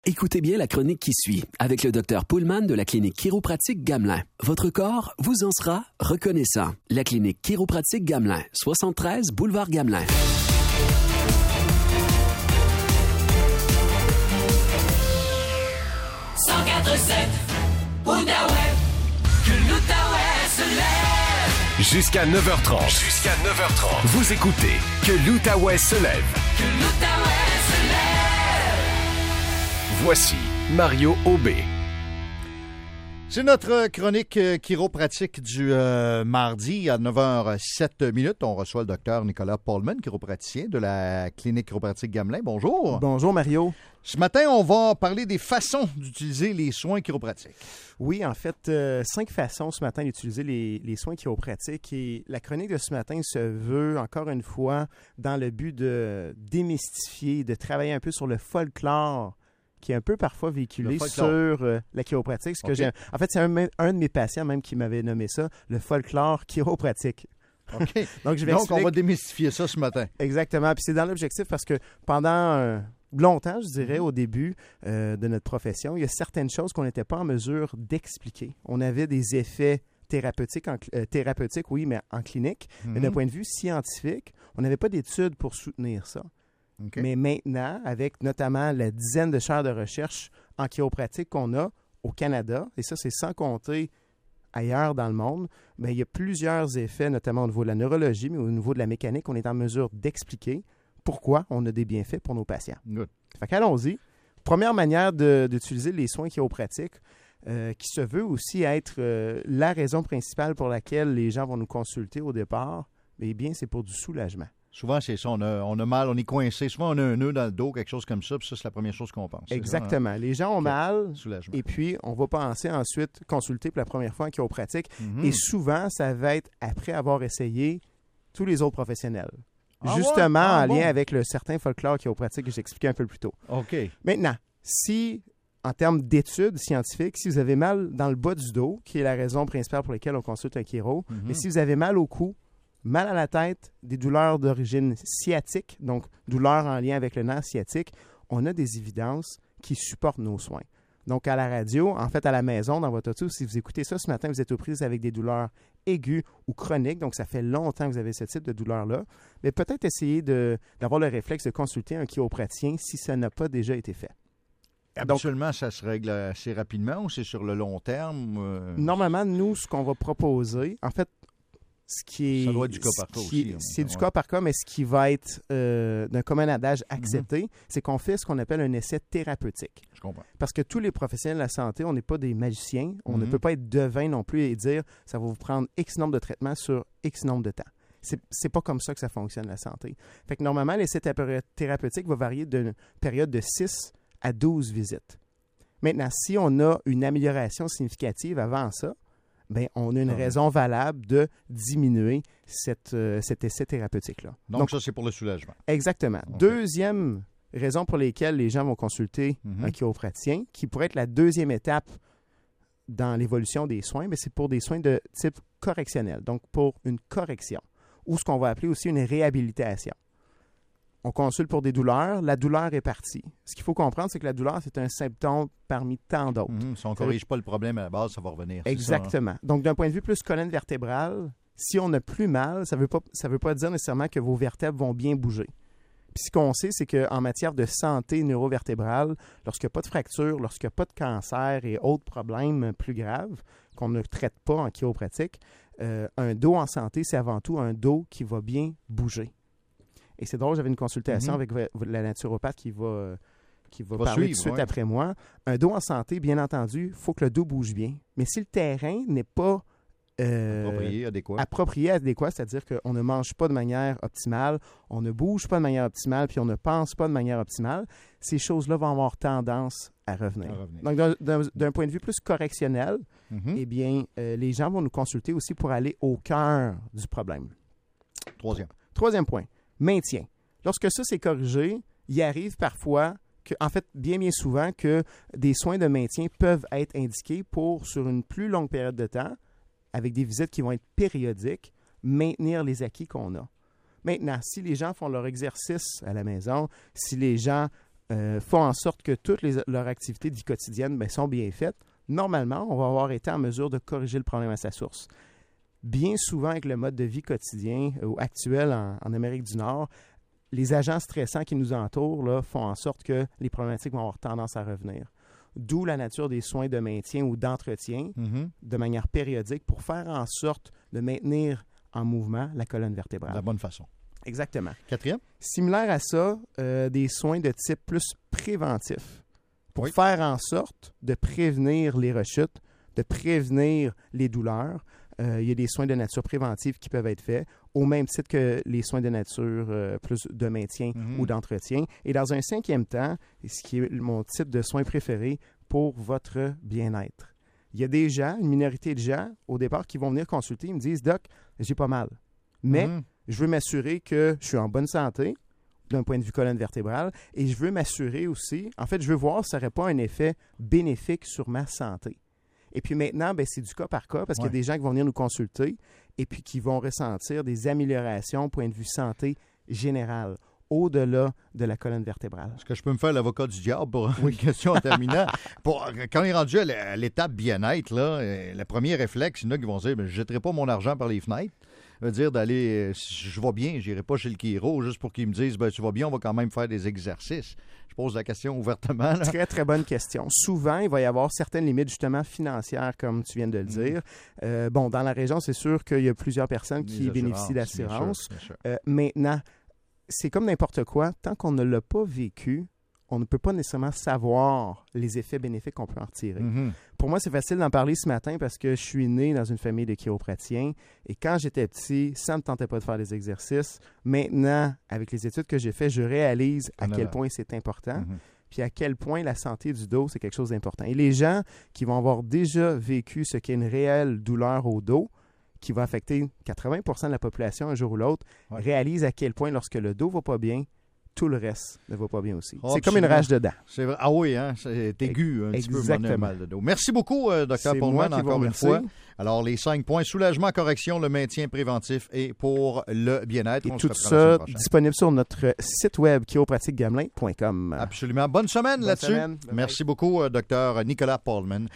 Écoutez bien la chronique qui suit avec le Dr Poulman de la clinique chiropratique Gamelin. Votre corps vous en sera reconnaissant. La clinique chiropratique Gamelin, 73 boulevard Gamelin. Outaouais, que l'Outaouais se lève. Jusqu'à 9h30. Vous écoutez Que l'Outaouais se lève. Que l'Outaouais se lève. Voici Mario Aubé. C'est notre chronique chiropratique du mardi à 9h07. On reçoit le docteur Nicolas Poulman, chiropraticien de la clinique chiropratique Gamelin. Bonjour. Bonjour Mario. Ce matin, on va parler des façons d'utiliser les soins chiropratiques. Oui, en fait, 5 façons ce matin d'utiliser les soins chiropratiques. Et la chronique de ce matin se veut, encore une fois, dans le but de démystifier, de travailler un peu sur le folklore qui est un peu parfois véhiculé sur la chiropratique. Ce que j'ai... En fait, c'est un de mes patients même qui m'avait nommé ça, le folklore chiropratique. OK. Donc, on va démystifier ça ce matin. Exactement. Puis c'est dans l'objectif parce que pendant longtemps, je dirais, au début de notre profession, il y a certaines choses qu'on n'était pas en mesure d'expliquer. On avait des effets thérapeutiques, oui, mais en clinique. Mais d'un point de vue scientifique, on n'avait pas d'études pour soutenir ça. Okay. Mais maintenant, avec notamment la dizaine de chaires de recherche en chiropratique qu'on a au Canada, et ça, c'est sans compter ailleurs dans le monde, bien, il y a plusieurs effets, notamment au niveau de la neurologie, mais au niveau de la mécanique, on est en mesure d'expliquer pourquoi on a des bienfaits pour nos patients. Good. Fait qu'allons-y. Première manière d'utiliser les soins chiropratiques, qui se veut aussi être la raison principale pour laquelle les gens vont nous consulter au départ, eh bien, c'est pour du soulagement. Souvent, c'est ça. On a mal, on est coincé. Souvent, on a un nœud dans le dos, quelque chose comme ça, puis ça, c'est la première chose qu'on pense. Exactement. Les gens ont mal, soulagement. Et puis, on va penser ensuite consulter pour la première fois en chiropratique. Et souvent, ça va être après avoir essayé tous les autres professionnels. Justement, en lien avec le certain folklore chiropratique que j'expliquais un peu plus tôt. OK. Maintenant, si, en termes d'études scientifiques, si vous avez mal dans le bas du dos, qui est la raison principale pour laquelle on consulte un chiro, mais si vous avez mal au cou, mal à la tête, des douleurs d'origine sciatique, donc douleurs en lien avec le nerf sciatique, on a des évidences qui supportent nos soins. Donc, à la radio, en fait, à la maison, dans votre auto, si vous écoutez ça ce matin, vous êtes aux prises avec des douleurs aiguës ou chroniques, donc ça fait longtemps que vous avez ce type de douleur-là, mais peut-être essayer d'avoir le réflexe de consulter un chiropraticien si ça n'a pas déjà été fait. Habituellement, ça se règle assez rapidement ou c'est sur le long terme? Normalement, nous, ce qu'on va proposer, en fait, ça doit être du cas par cas aussi. C'est du cas par cas, mais ce qui va être d'un commun adage accepté, c'est qu'on fait ce qu'on appelle un essai thérapeutique. Je comprends. Parce que tous les professionnels de la santé, on n'est pas des magiciens. On ne peut pas être devin non plus et dire ça va vous prendre X nombre de traitements sur X nombre de temps. C'est pas comme ça que ça fonctionne, la santé. Fait que normalement, l'essai thérapeutique va varier d'une période de 6 à 12 visites. Maintenant, si on a une amélioration significative avant ça, bien, on a une raison valable de diminuer cet essai thérapeutique-là. Donc, ça, c'est pour le soulagement. Exactement. Okay. Deuxième raison pour laquelle les gens vont consulter un chiropraticien, qui pourrait être la deuxième étape dans l'évolution des soins, mais c'est pour des soins de type correctionnel, donc pour une correction, ou ce qu'on va appeler aussi une réhabilitation. On consulte pour des douleurs. La douleur est partie. Ce qu'il faut comprendre, c'est que la douleur, c'est un symptôme parmi tant d'autres. Si on ne corrige pas le problème à la base, ça va revenir. Exactement. Donc, d'un point de vue plus colonne vertébrale, si on n'a plus mal, ça veut pas dire nécessairement que vos vertèbres vont bien bouger. Puis ce qu'on sait, c'est qu'en matière de santé neurovertébrale, lorsqu'il n'y a pas de fracture, lorsqu'il n'y a pas de cancer et autres problèmes plus graves qu'on ne traite pas en chiropratique, un dos en santé, c'est avant tout un dos qui va bien bouger. Et c'est drôle, j'avais une consultation avec la naturopathe qui va parler tout de suite après moi. Un dos en santé, bien entendu, il faut que le dos bouge bien. Mais si le terrain n'est pas approprié, adéquat, c'est-à-dire qu'on ne mange pas de manière optimale, on ne bouge pas de manière optimale, puis on ne pense pas de manière optimale, ces choses-là vont avoir tendance à revenir. Donc, d'un point de vue plus correctionnel, eh bien, les gens vont nous consulter aussi pour aller au cœur du problème. Troisième point. Maintien. Lorsque ça, c'est corrigé, il arrive parfois, en fait, bien souvent, que des soins de maintien peuvent être indiqués sur une plus longue période de temps, avec des visites qui vont être périodiques, maintenir les acquis qu'on a. Maintenant, si les gens font leur exercice à la maison, si les gens font en sorte que toutes leurs activités de vie quotidienne sont bien faites, normalement, on va avoir été en mesure de corriger le problème à sa source. Bien souvent, avec le mode de vie quotidien ou actuel en Amérique du Nord, les agents stressants qui nous entourent là, font en sorte que les problématiques vont avoir tendance à revenir. D'où la nature des soins de maintien ou d'entretien de manière périodique pour faire en sorte de maintenir en mouvement la colonne vertébrale. De la bonne façon. Exactement. 4e? Similaire à ça, des soins de type plus préventif pour Oui. faire en sorte de prévenir les rechutes, de prévenir les douleurs. Il y a des soins de nature préventive qui peuvent être faits au même titre que les soins de nature plus de maintien ou d'entretien. Et dans un 5e temps, ce qui est mon type de soins préféré pour votre bien-être. Il y a des gens, une minorité de gens, au départ, qui vont venir consulter, ils me disent « Doc, j'ai pas mal, mais je veux m'assurer que je suis en bonne santé d'un point de vue colonne vertébrale et je veux m'assurer aussi, en fait, je veux voir si ça n'aurait pas un effet bénéfique sur ma santé. » Et puis maintenant, c'est du cas par cas parce qu'il y a des gens qui vont venir nous consulter et puis qui vont ressentir des améliorations au point de vue santé générale, au-delà de la colonne vertébrale. Est-ce que je peux me faire l'avocat du diable pour une question en terminant? Quand on est rendu à l'étape bien-être, là, le premier réflexe, il y en a qui vont dire « Je ne jetterai pas mon argent par les fenêtres ». Ça veut dire d'aller, si je vais bien, je n'irai pas chez le chiro juste pour qu'ils me disent tu vas bien, on va quand même faire des exercices. Je pose la question ouvertement. Là. Très, très bonne question. Souvent, il va y avoir certaines limites justement financières, comme tu viens de le dire. Dans la région, c'est sûr qu'il y a plusieurs personnes qui bénéficient d'assurance. Bien sûr. Maintenant, c'est comme n'importe quoi. Tant qu'on ne l'a pas vécu, on ne peut pas nécessairement savoir les effets bénéfiques qu'on peut en retirer. Pour moi, c'est facile d'en parler ce matin parce que je suis né dans une famille de chiropraticiens et quand j'étais petit, ça ne me tentait pas de faire des exercices. Maintenant, avec les études que j'ai faites, je réalise à quel point c'est important puis à quel point la santé du dos, c'est quelque chose d'important. Et les gens qui vont avoir déjà vécu ce qu'est une réelle douleur au dos, qui va affecter 80% de la population un jour ou l'autre, réalisent à quel point lorsque le dos ne va pas bien, tout le reste ne va pas bien aussi. C'est comme une rage de dents. C'est vrai. Ah oui, hein? C'est aigu un petit peu, mal de dos. Merci beaucoup, Dr. Pullman, encore une fois. Alors, les 5 points, soulagement, correction, le maintien préventif et pour le bien-être. Et tout ça disponible sur notre site web chiropratiquegamelin.com. Absolument. Bonne semaine là-dessus. Merci beaucoup, Dr. Nicolas Pullman.